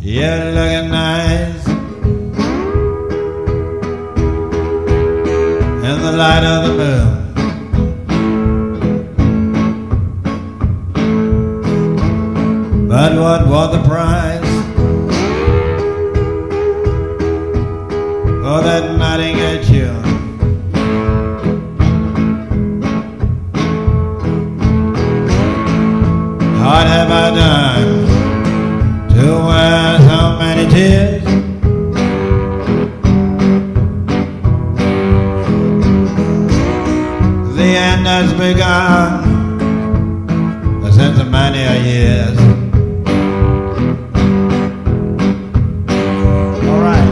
You're looking nice in the light of the moon. But what was the price for that Nottingham tune? What have I done to wear so many tears? The end has begun since many a years. All right.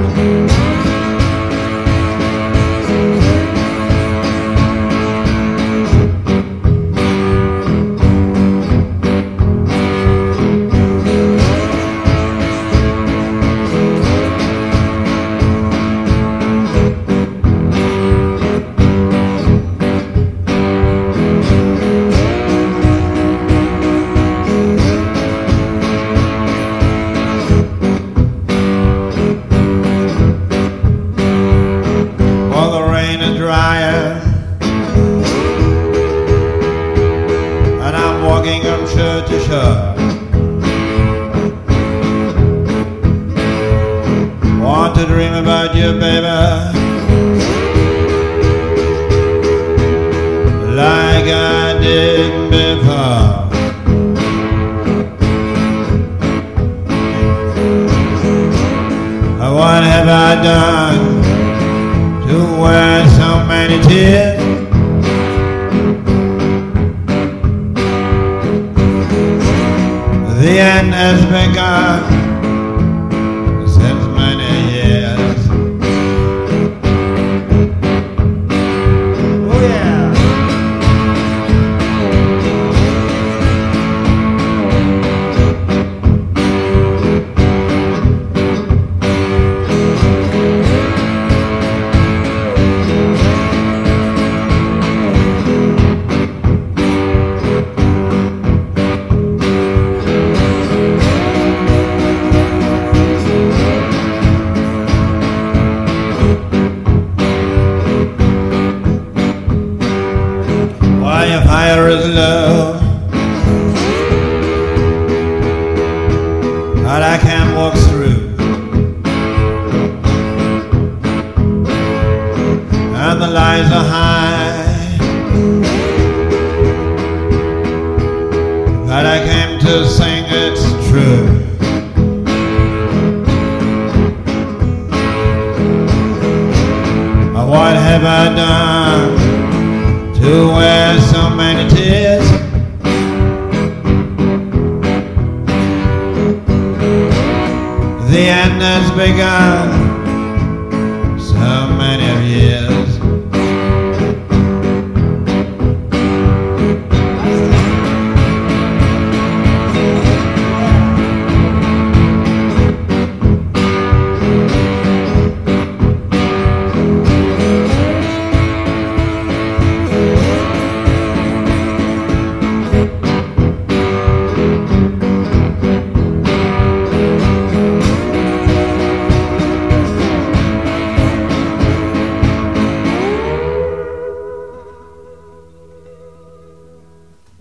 And I'm walking from shore to shore. Want to dream about you, baby, like I did before. What have I done to wear so many tears? The end has begun since many years. Oh yeah. Your fire is low, but I can't walk through, and the lights are high, but I came to sing it's true. What have I done to wear so many tears? The end has begun